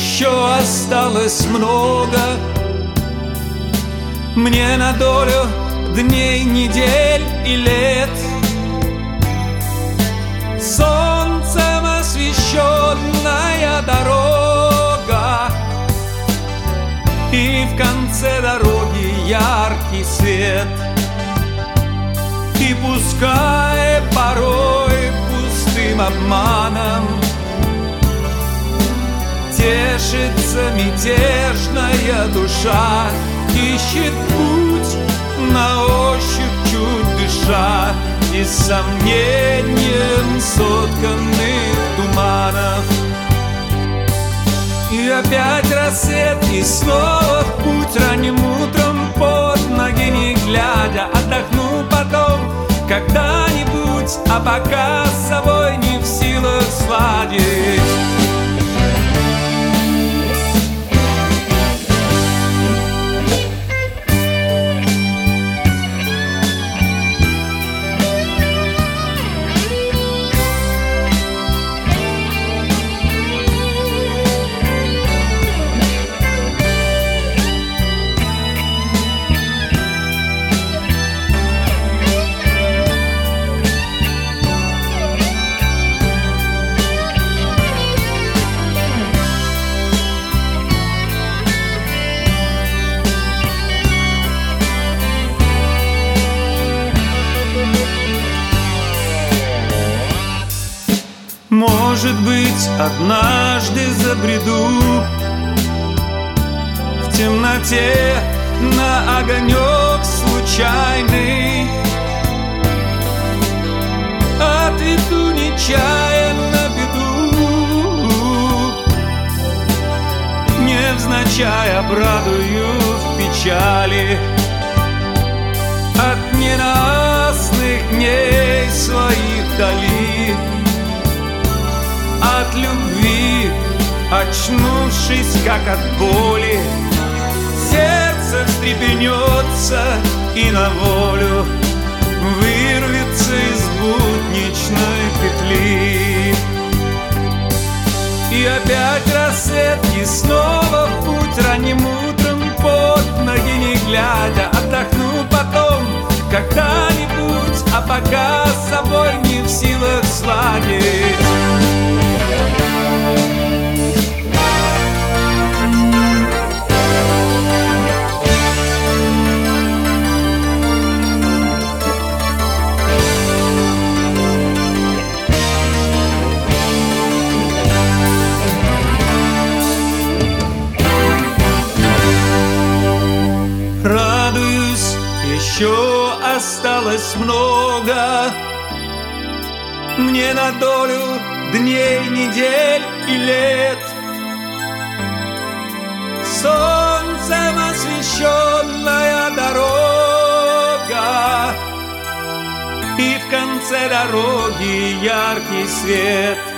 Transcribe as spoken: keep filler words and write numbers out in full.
еще осталось много мне на долю дней, недель и лет. Солнцем освещенная дорога, и в конце дороги яркий свет. И пускай порой пустым обманом тешится мятежная душа, ищет путь на ощупь, чуть дыша, и сомнением сотканных туманов. И опять рассвет, и снова в путь ранним утром, под ноги не глядя, отдохну потом когда-нибудь, а пока с собой не в силах сладить. Может быть, однажды забреду в темноте на огонек случайный, отведу нечаянно беду, невзначай обрадую в печали от ненастных дней своих вдали. От любви, очнувшись как от боли, сердце встрепенется и на волю вырвется из будничной петли. И опять рассвет, и снова в путь ранним утром, под ноги не глядя, отдохну потом когда-нибудь, а пока с собой не в силах сладить. Радуюсь, еще осталось много мне на долю дней, недель и лет. Солнцем освещенная дорога, и в конце дороги яркий свет.